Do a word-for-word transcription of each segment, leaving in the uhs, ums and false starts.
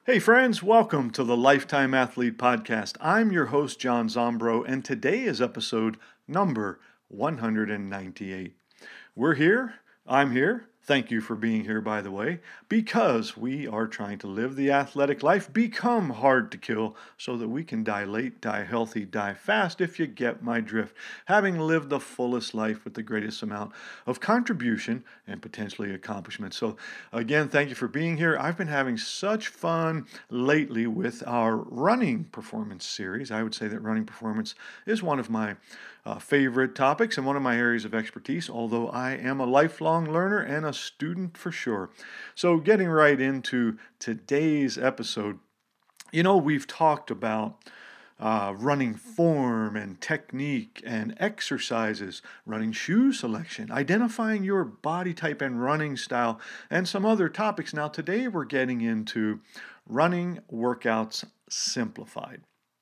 Hey friends, welcome to the Lifetime Athlete Podcast. I'm your host, John Zombro, and today is episode number one hundred ninety-eight. We're here, I'm here. Thank you for being here, by the way, because we are trying to live the athletic life, become hard to kill, so that we can die late, die healthy, die fast, if you get my drift, having lived the fullest life with the greatest amount of contribution and potentially accomplishment. So again, thank you for being here. I've been having such fun lately with our running performance series. I would say that running performance is one of my uh, favorite topics and one of my areas of expertise, although I am a lifelong learner and a student for sure. So getting right into today's episode, you know, we've talked about uh, running form and technique and exercises, running shoe selection, identifying your body type and running style, and some other topics. Now today we're getting into running workouts simplified.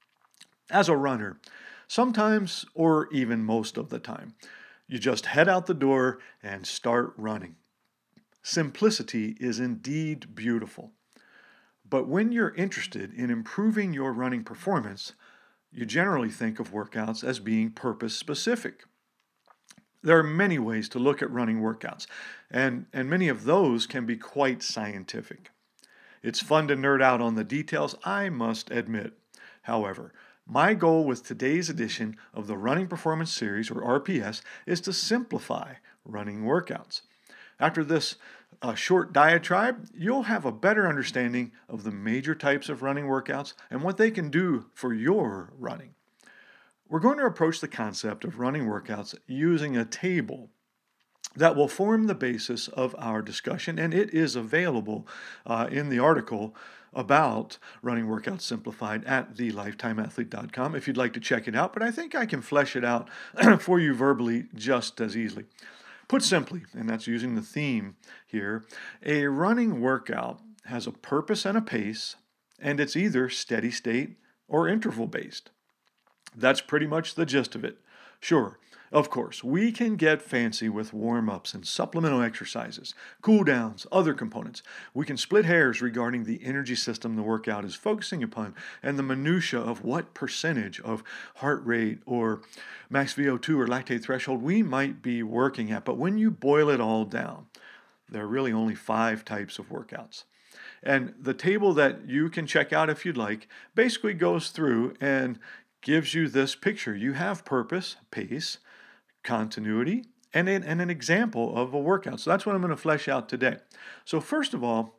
As a runner, sometimes or even most of the time, you just head out the door and start running. Simplicity is indeed beautiful. But when you're interested in improving your running performance, you generally think of workouts as being purpose specific. There are many ways to look at running workouts, and, and many of those can be quite scientific. It's fun to nerd out on the details, I must admit. However, my goal with today's edition of the Running Performance Series, or R P S, is to simplify running workouts. After this uh, short diatribe, you'll have a better understanding of the major types of running workouts and what they can do for your running. We're going to approach the concept of running workouts using a table that will form the basis of our discussion, and it is available uh, in the article about running workouts simplified at the lifetime athlete dot com if you'd like to check it out, but I think I can flesh it out for you verbally just as easily. Put simply, and that's using the theme here, a running workout has a purpose and a pace, and it's either steady state or interval based. That's pretty much the gist of it. Sure, of course, we can get fancy with warm-ups and supplemental exercises, cool-downs, other components. We can split hairs regarding the energy system the workout is focusing upon and the minutia of what percentage of heart rate or max V O two or lactate threshold we might be working at. But when you boil it all down, there are really only five types of workouts. And the table that you can check out if you'd like basically goes through and gives you this picture. You have purpose, pace, continuity, and an, and an example of a workout. So that's what I'm going to flesh out today. So first of all,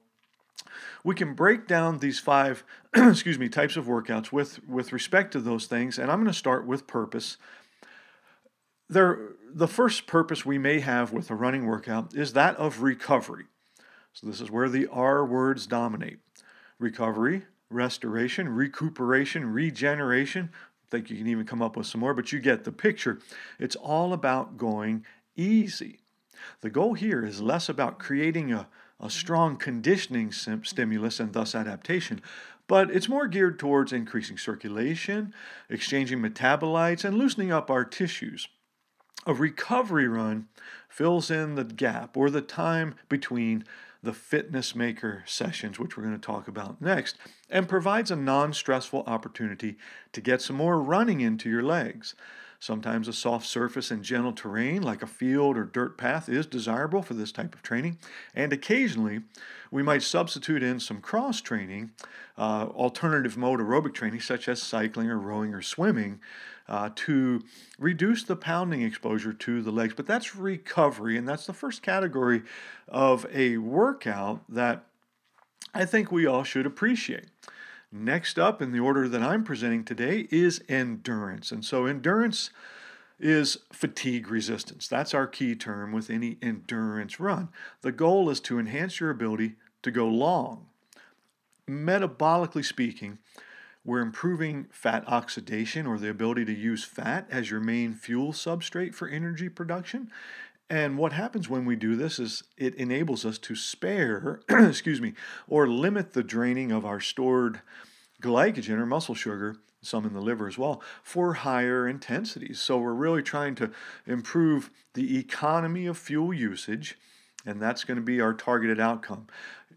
we can break down these five excuse me, types of workouts with, with respect to those things, and I'm going to start with purpose. There, the first purpose we may have with a running workout is that of recovery. So this is where the R words dominate. Recovery, restoration, recuperation, regeneration. I think you can even come up with some more, but you get the picture. It's all about going easy. The goal here is less about creating a, a strong conditioning sim- stimulus and thus adaptation, but it's more geared towards increasing circulation, exchanging metabolites, and loosening up our tissues. A recovery run fills in the gap or the time between the fitness maker sessions, which we're going to talk about next, and provides a non-stressful opportunity to get some more running into your legs. Sometimes a soft surface and gentle terrain like a field or dirt path is desirable for this type of training, and occasionally we might substitute in some cross training, uh, alternative mode aerobic training such as cycling or rowing or swimming, Uh, to reduce the pounding exposure to the legs. But that's recovery, and that's the first category of a workout that I think we all should appreciate. Next up in the order that I'm presenting today is endurance. And so endurance is fatigue resistance. That's our key term with any endurance run. The goal is to enhance your ability to go long. Metabolically speaking, we're improving fat oxidation, or the ability to use fat as your main fuel substrate for energy production. And what happens when we do this is it enables us to spare, excuse me, or limit the draining of our stored glycogen or muscle sugar, some in the liver as well, for higher intensities. So we're really trying to improve the economy of fuel usage, and that's going to be our targeted outcome.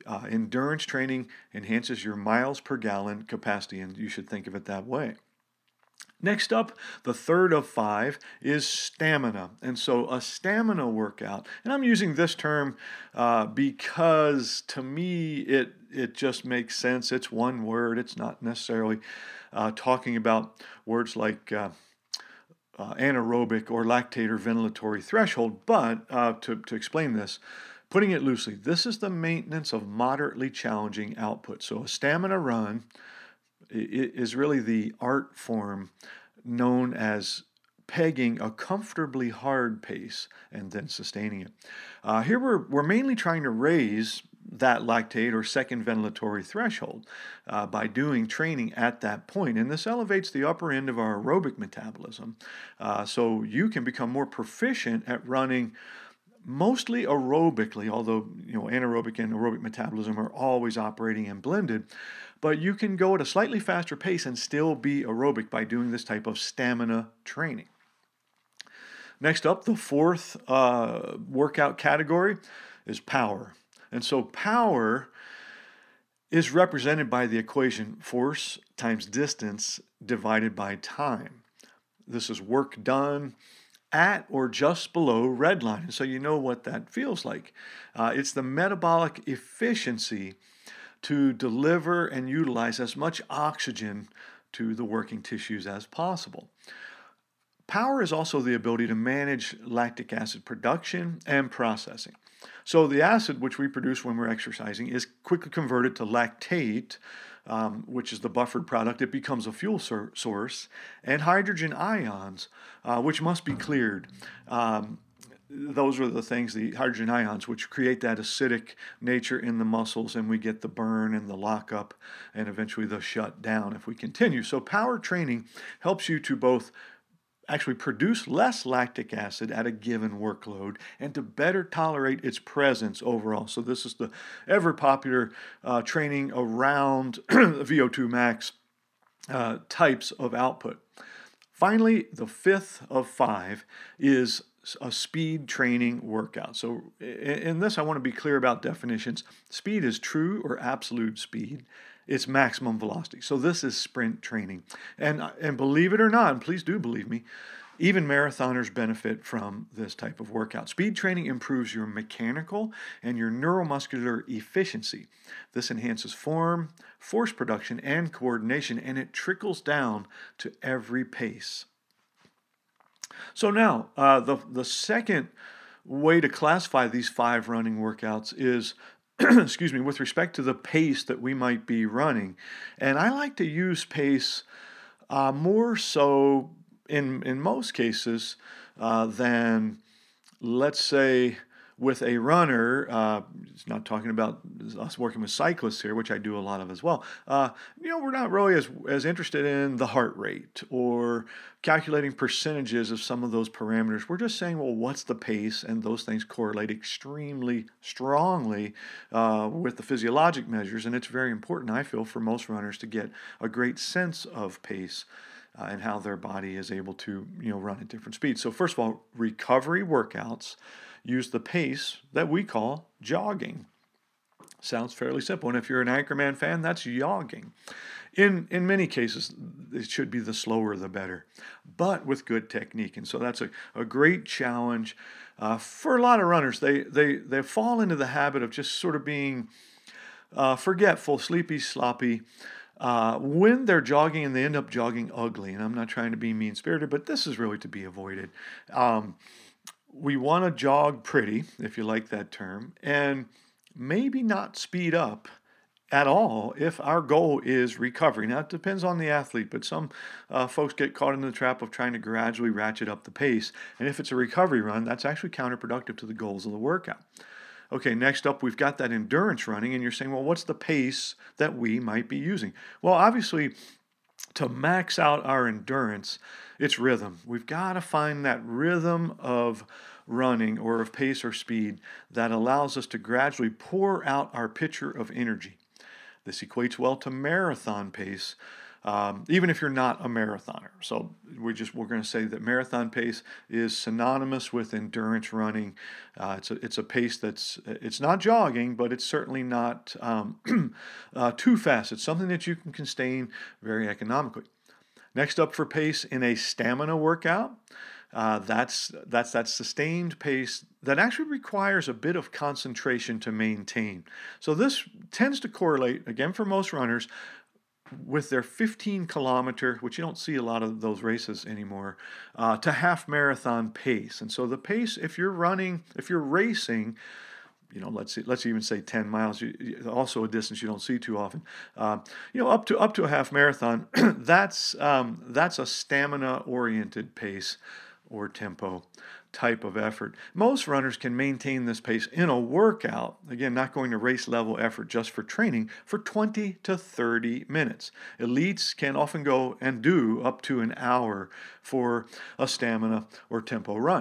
Uh, endurance training enhances your miles per gallon capacity, and you should think of it that way. Next up, the third of five is stamina. And so a stamina workout, and I'm using this term uh, because to me it, it just makes sense. It's one word. It's not necessarily uh, talking about words like uh, uh, anaerobic or lactate or ventilatory threshold. But uh, to, to explain this, putting it loosely, this is the maintenance of moderately challenging output. So a stamina run is really the art form known as pegging a comfortably hard pace and then sustaining it. Uh, here we're, we're mainly trying to raise that lactate or second ventilatory threshold uh, by doing training at that point. And this elevates the upper end of our aerobic metabolism. Uh, so you can become more proficient at running mostly aerobically, although you know anaerobic and aerobic metabolism are always operating and blended, but you can go at a slightly faster pace and still be aerobic by doing this type of stamina training. Next up, the fourth uh, workout category is power. And so power is represented by the equation force times distance divided by time. This is work done at or just below red line. And so you know what that feels like. Uh, it's the metabolic efficiency to deliver and utilize as much oxygen to the working tissues as possible. Power is also the ability to manage lactic acid production and processing. So the acid which we produce when we're exercising is quickly converted to lactate, Um, which is the buffered product. It becomes a fuel sur- source, and hydrogen ions, uh, which must be cleared. Um, those are the things, the hydrogen ions, which create that acidic nature in the muscles, and we get the burn and the lockup, and eventually the shut down if we continue. So power training helps you to both actually produce less lactic acid at a given workload and to better tolerate its presence overall. So this is the ever popular uh, training around V O two max uh, types of output. Finally, the fifth of five is a speed training workout. So in this, I want to be clear about definitions. Speed is true or absolute speed. It's maximum velocity. So this is sprint training. And, and believe it or not, and please do believe me, even marathoners benefit from this type of workout. Speed training improves your mechanical and your neuromuscular efficiency. This enhances form, force production, and coordination, and it trickles down to every pace. So now, uh, the, the second way to classify these five running workouts is excuse me, with respect to the pace that we might be running. And I like to use pace uh, more so in, in most cases uh, than, let's say, with a runner. Uh, it's not talking about us working with cyclists here, which I do a lot of as well. Uh, you know, we're not really as, as interested in the heart rate or calculating percentages of some of those parameters. We're just saying, well, what's the pace? And those things correlate extremely strongly uh, with the physiologic measures. And it's very important, I feel, for most runners to get a great sense of pace uh, and how their body is able to, you know, run at different speeds. So first of all, recovery workouts use the pace that we call jogging. Sounds fairly simple. And if you're an Anchorman fan, that's jogging. In in many cases, it should be the slower the better, but with good technique. And so that's a, a great challenge uh, for a lot of runners. They, they, they fall into the habit of just sort of being uh, forgetful, sleepy, sloppy, uh, when they're jogging, and they end up jogging ugly. And I'm not trying to be mean-spirited, but this is really to be avoided. Um, We want to jog pretty, if you like that term, and maybe not speed up at all if our goal is recovery. Now, it depends on the athlete, but some uh, folks get caught in the trap of trying to gradually ratchet up the pace. And if it's a recovery run, that's actually counterproductive to the goals of the workout. Okay, next up, we've got that endurance running, and you're saying, well, what's the pace that we might be using? Well, obviously, to max out our endurance, it's rhythm. We've got to find that rhythm of running or of pace or speed that allows us to gradually pour out our pitcher of energy. This equates well to marathon pace, Um, even if you're not a marathoner. So we just we're going to say that marathon pace is synonymous with endurance running. Uh, it's a it's a pace that's it's not jogging, but it's certainly not um, uh, too fast. It's something that you can sustain very economically. Next up for pace in a stamina workout, uh, that's that's that sustained pace that actually requires a bit of concentration to maintain. So this tends to correlate again for most runners with their fifteen kilometer, which you don't see a lot of those races anymore, uh, to half marathon pace. And so the pace, if you're running, if you're racing, you know, let's see, let's even say ten miles, also a distance you don't see too often. Uh, you know, up to up to a half marathon, that's um, that's a stamina-oriented pace or tempo type of effort. Most runners can maintain this pace in a workout, again, not going to race level effort just for training, for twenty to thirty minutes. Elites can often go and do up to an hour for a stamina or tempo run.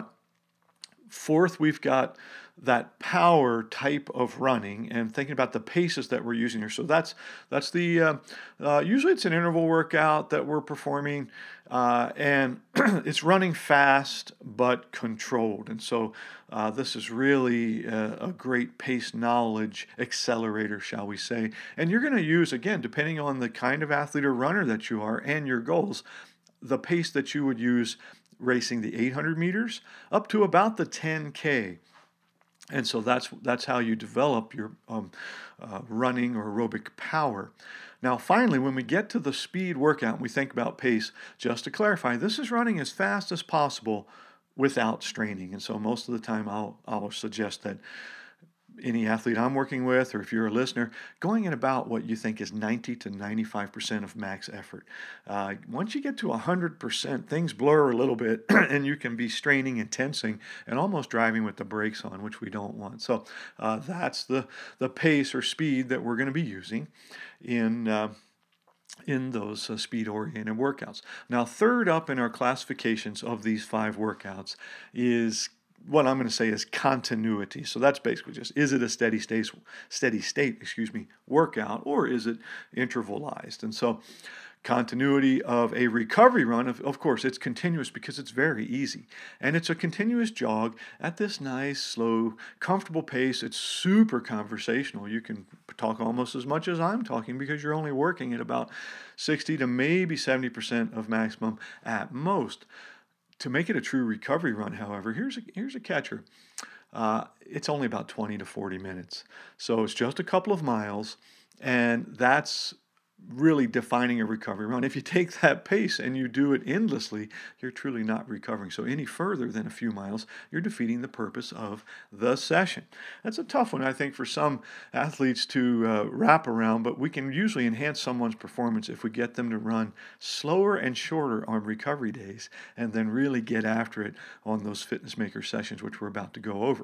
Fourth, we've got that power type of running and thinking about the paces that we're using here. So that's that's the uh, uh, usually it's an interval workout that we're performing, uh, and it's running fast but controlled. And so uh, this is really a, a great pace knowledge accelerator, shall we say? And you're going to use, again, depending on the kind of athlete or runner that you are and your goals, the pace that you would use racing the eight hundred meters up to about the ten K. And so that's that's how you develop your um, uh, running or aerobic power. Now, finally, when we get to the speed workout, we think about pace. Just to clarify, this is running as fast as possible without straining. And so most of the time, I'll I'll suggest that any athlete I'm working with, or if you're a listener, going at about what you think is ninety to ninety-five percent of max effort. Uh, once you get to one hundred percent, things blur a little bit, and you can be straining and tensing and almost driving with the brakes on, which we don't want. So uh, that's the, the pace or speed that we're going to be using in uh, in those uh, speed-oriented workouts. Now, third up in our classifications of these five workouts is what I'm going to say is continuity. So that's basically just, is it a steady state, steady state, excuse me, workout, or is it intervalized? And so continuity of a recovery run, of, of course, it's continuous because it's very easy. And it's a continuous jog at this nice, slow, comfortable pace. It's super conversational. You can talk almost as much as I'm talking because you're only working at about sixty to maybe seventy percent of maximum at most. To make it a true recovery run, however, here's a, here's a catcher. Uh, it's only about twenty to forty minutes. So it's just a couple of miles, and that's really defining a recovery run. If you take that pace and you do it endlessly, you're truly not recovering. So any further than a few miles, you're defeating the purpose of the session. That's a tough one, I think, for some athletes to uh, wrap around, but we can usually enhance someone's performance if we get them to run slower and shorter on recovery days and then really get after it on those fitness maker sessions, which we're about to go over.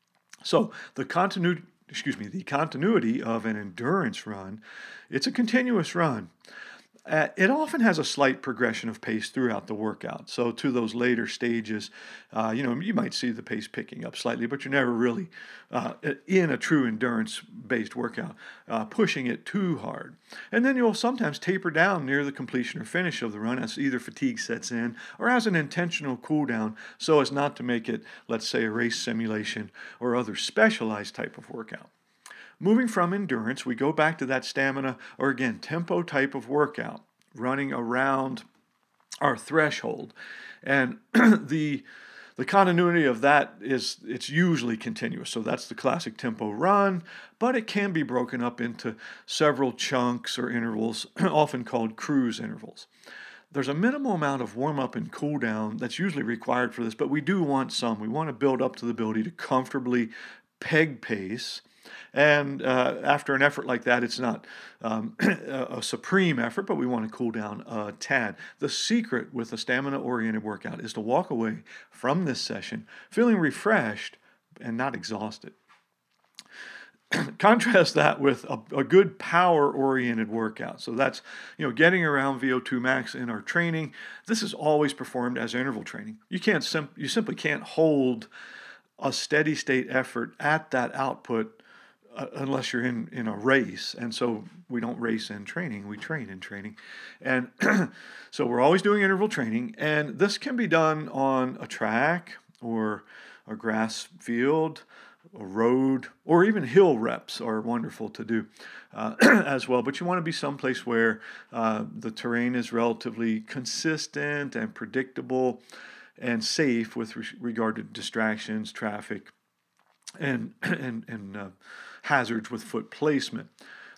So the continuity excuse me, the continuity of an endurance run, it's a continuous run. Uh, it often has a slight progression of pace throughout the workout. So to those later stages, uh, you know, you might see the pace picking up slightly, but you're never really, uh, in a true endurance-based workout, uh, pushing it too hard. And then you'll sometimes taper down near the completion or finish of the run as either fatigue sets in or as an intentional cool down so as not to make it, let's say, a race simulation or other specialized type of workout. Moving from endurance, we go back to that stamina, or again, tempo type of workout, running around our threshold. And the the continuity of that is, it's usually continuous. So that's the classic tempo run, but it can be broken up into several chunks or intervals, often called cruise intervals. There's a minimal amount of warm-up and cool-down that's usually required for this, but we do want some. We want to build up to the ability to comfortably peg pace. And uh, after an effort like that, it's not um, a supreme effort, but we want to cool down a tad. The secret with a stamina-oriented workout is to walk away from this session feeling refreshed and not exhausted. Contrast that with a, a good power-oriented workout. So that's, you know, getting around V O two max in our training. This is always performed as interval training. You can't sim- you simply can't hold a steady state effort at that output uh, unless you're in, in a race. And so we don't race in training, we train in training. And so we're always doing interval training. And this can be done on a track or a grass field, a road, or even hill reps are wonderful to do uh, as well. But you want to be someplace where uh, the terrain is relatively consistent and predictable and safe with re- regard to distractions, traffic, and and and uh, hazards with foot placement.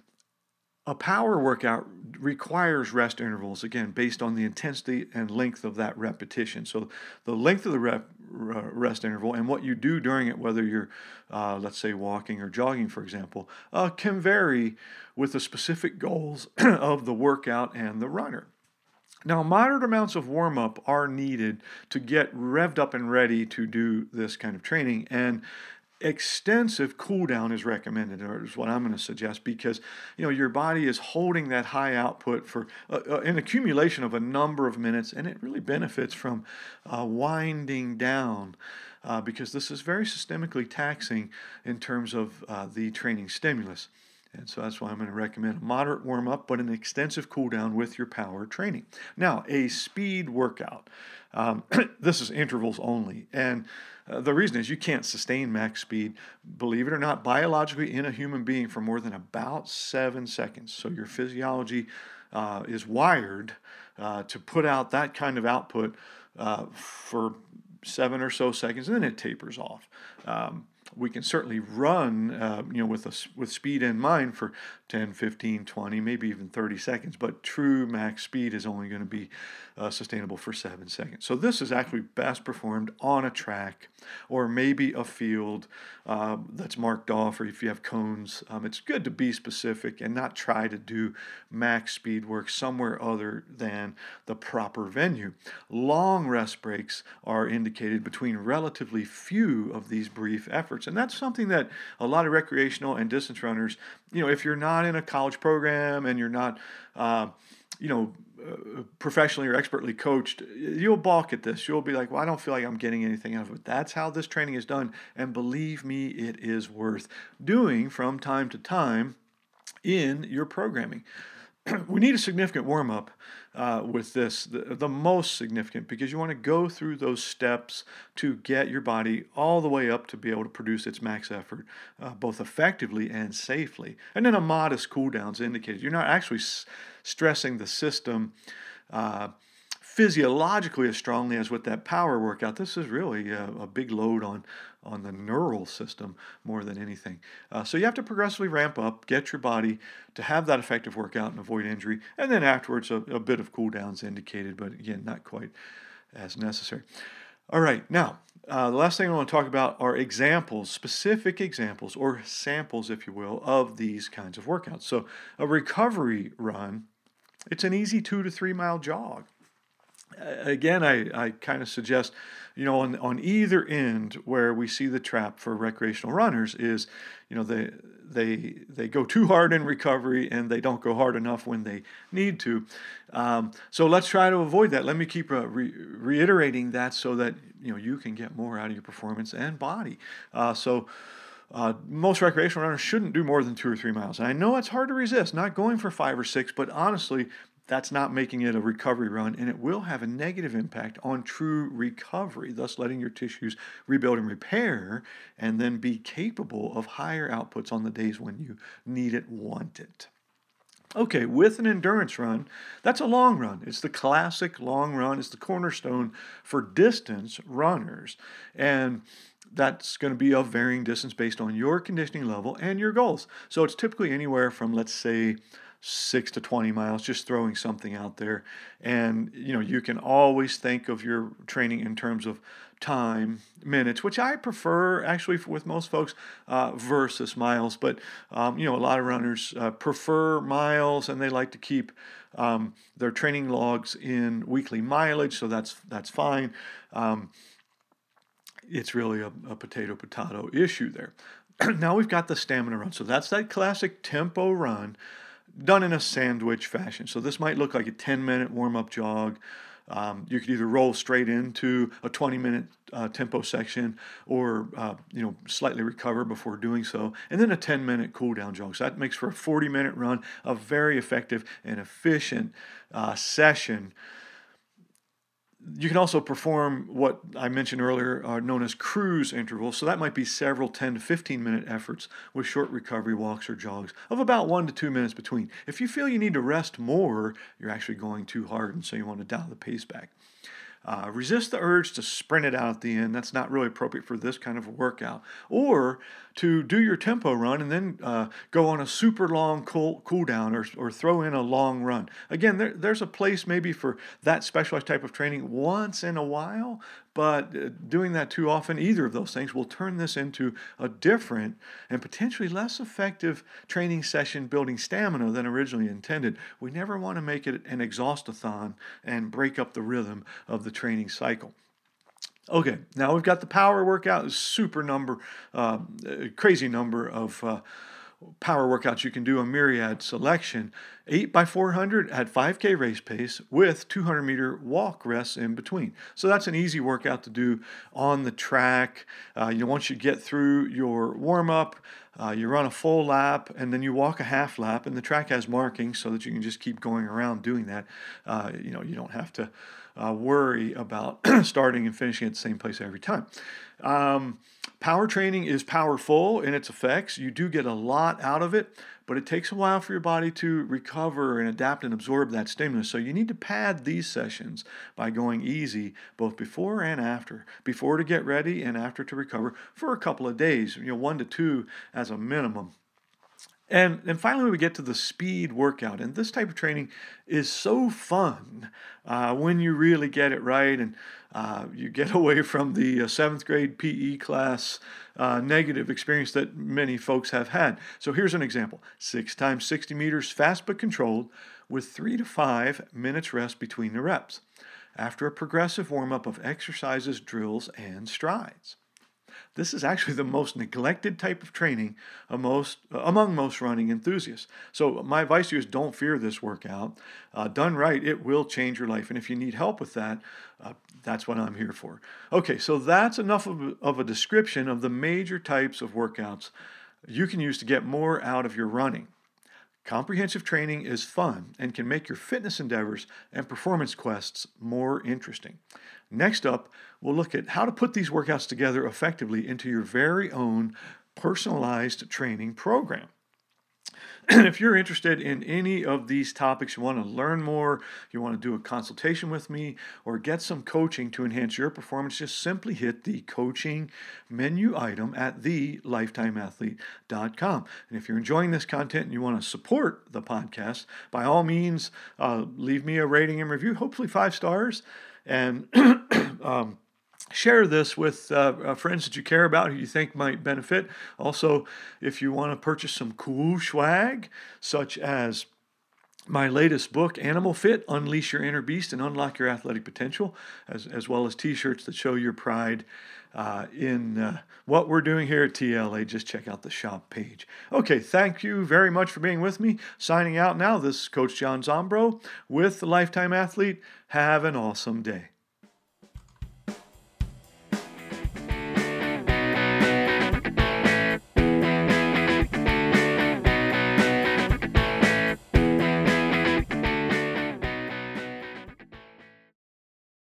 A power workout requires rest intervals, again, based on the intensity and length of that repetition. So the length of the rep, rest interval and what you do during it, whether you're, uh, let's say, walking or jogging, for example, uh, can vary with the specific goals of the workout and the runner. Now, moderate amounts of warm-up are needed to get revved up and ready to do this kind of training, and extensive cool down is recommended, or is what I'm going to suggest, because you know your body is holding that high output for uh, uh, an accumulation of a number of minutes, and it really benefits from uh, winding down uh, because this is very systemically taxing in terms of uh, the training stimulus. And so that's why I'm going to recommend a moderate warm-up, but an extensive cool-down with your power training. Now, a speed workout. Um, this is intervals only. And uh, the reason is you can't sustain max speed, believe it or not, biologically in a human being for more than about seven seconds. So your physiology uh, is wired uh, to put out that kind of output uh, for seven or so seconds, and then it tapers off. Um, We can certainly run, uh, you know, with a, with speed in mind for ten, fifteen, twenty, maybe even thirty seconds, but true max speed is only going to be uh, sustainable for seven seconds. So this is actually best performed on a track or maybe a field uh, that's marked off, or if you have cones. Um, it's good to be specific and not try to do max speed work somewhere other than the proper venue. Long rest breaks are indicated between relatively few of these brief efforts. And that's something that a lot of recreational and distance runners, you know, if you're not in a college program and you're not, uh, you know, uh, professionally or expertly coached, you'll balk at this. You'll be like, well, I don't feel like I'm getting anything out of it. That's how this training is done. And believe me, it is worth doing from time to time in your programming. We need a significant warm-up uh, with this, the, the most significant, because you want to go through those steps to get your body all the way up to be able to produce its max effort, uh, both effectively and safely. And then a modest cool-down is indicated. You're not actually s- stressing the system uh, physiologically as strongly as with that power workout. This is really a, a big load on, on the neural system more than anything. Uh, so you have to progressively ramp up, get your body to have that effective workout and avoid injury, and then afterwards a, a bit of cool down is indicated, but again, not quite as necessary. All right, now, uh, the last thing I want to talk about are examples, specific examples, or samples, if you will, of these kinds of workouts. So a recovery run, it's an easy two to three mile jog. Again, I, I kind of suggest, you know, on, on either end where we see the trap for recreational runners is, you know, they they they go too hard in recovery and they don't go hard enough when they need to. Um, so let's try to avoid that. Let me keep uh, re- reiterating that so that, you know, you can get more out of your performance and body. Uh, so uh, most recreational runners shouldn't do more than two or three miles. And I know it's hard to resist, not going for five or six, but honestly, that's not making it a recovery run, and it will have a negative impact on true recovery, thus letting your tissues rebuild and repair, and then be capable of higher outputs on the days when you need it, want it. Okay, with an endurance run, that's a long run. It's the classic long run. It's the cornerstone for distance runners. And that's going to be of varying distance based on your conditioning level and your goals. So it's typically anywhere from, let's say, six to twenty miles, just throwing something out there. And, you know, you can always think of your training in terms of time, minutes, which I prefer actually with most folks uh, versus miles. But, um, you know, a lot of runners uh, prefer miles, and they like to keep um, their training logs in weekly mileage. So that's, that's fine. Um, it's really a, a potato-potato issue there. Now we've got the stamina run. So that's that classic tempo run done in a sandwich fashion. So this might look like a ten-minute warm-up jog, Um, you could either roll straight into a twenty-minute uh, tempo section, or uh, you know slightly recover before doing so, and then a ten-minute cool-down jog. So that makes for a forty-minute run, a very effective and efficient uh, session. You can also perform what I mentioned earlier, uh, known as cruise intervals. So that might be several ten to fifteen minute efforts with short recovery walks or jogs of about one to two minutes between. If you feel you need to rest more, you're actually going too hard, and so you want to dial the pace back. Uh, resist the urge to sprint it out at the end. That's not really appropriate for this kind of a workout. Or to do your tempo run and then uh, go on a super long cool, cool down, or, or throw in a long run. Again, there, there's a place maybe for that specialized type of training once in a while, but uh, doing that too often, either of those things, will turn this into a different and potentially less effective training session building stamina than originally intended. We never want to make it an exhaustathon and break up the rhythm of the training cycle. Okay, now we've got the power workout, super number, uh, crazy number of uh, power workouts you can do, a myriad selection. eight by four hundred at five K race pace with two hundred meter walk rests in between. So that's an easy workout to do on the track. Uh, you know, once you get through your warm up, uh, you run a full lap, and then you walk a half lap, and the track has markings so that you can just keep going around doing that. Uh, you know, you don't have to uh, worry about starting and finishing at the same place every time. Um, power training is powerful in its effects. You do get a lot out of it, but it takes a while for your body to recover and adapt and absorb that stimulus. So you need to pad these sessions by going easy both before and after. Before to get ready, and after to recover for a couple of days, you know, one to two as a minimum. And, and finally, we get to the speed workout. And this type of training is so fun uh, when you really get it right, and uh, you get away from the uh, seventh grade P E class uh, negative experience that many folks have had. So here's an example. Six times sixty meters, fast but controlled, with three to five minutes rest between the reps, after a progressive warm-up of exercises, drills, and strides. This is actually the most neglected type of training most, among most running enthusiasts. So my advice to you is don't fear this workout. Uh, done right, it will change your life. And if you need help with that, uh, that's what I'm here for. Okay, so that's enough of a, of a description of the major types of workouts you can use to get more out of your running. Comprehensive training is fun and can make your fitness endeavors and performance quests more interesting. Next up, we'll look at how to put these workouts together effectively into your very own personalized training program. And if you're interested in any of these topics, you want to learn more, you want to do a consultation with me, or get some coaching to enhance your performance, just simply hit the coaching menu item at the lifetime athlete dot com. And if you're enjoying this content and you want to support the podcast, by all means, uh, leave me a rating and review, hopefully five stars, and um, share this with uh, friends that you care about, who you think might benefit. Also, if you want to purchase some cool swag, such as my latest book, Animal Fit, Unleash Your Inner Beast and Unlock Your Athletic Potential, as, as well as t-shirts that show your pride uh, in uh, what we're doing here at T L A, just check out the shop page. Okay, thank you very much for being with me. Signing out now, this is Coach John Zombro with The Lifetime Athlete. Have an awesome day.